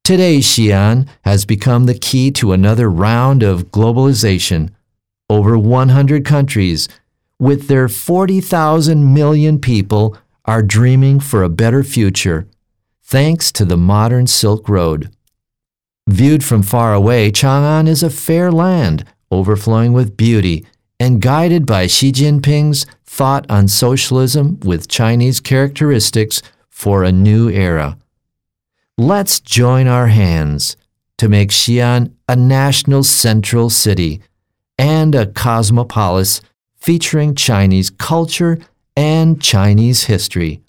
Today, Xi'an has become the key to another round of globalization. Over 100 countries, with their 40,000 million people, are dreaming for a better future, thanks to the modern Silk Road. Viewed from far away, Chang'an is a fair land, overflowing with beauty, and guided by Xi Jinping's thought on socialism with Chinese characteristics for a new era. Let's join our hands to make Xi'an a national central city and a cosmopolis featuring Chinese culture and Chinese history.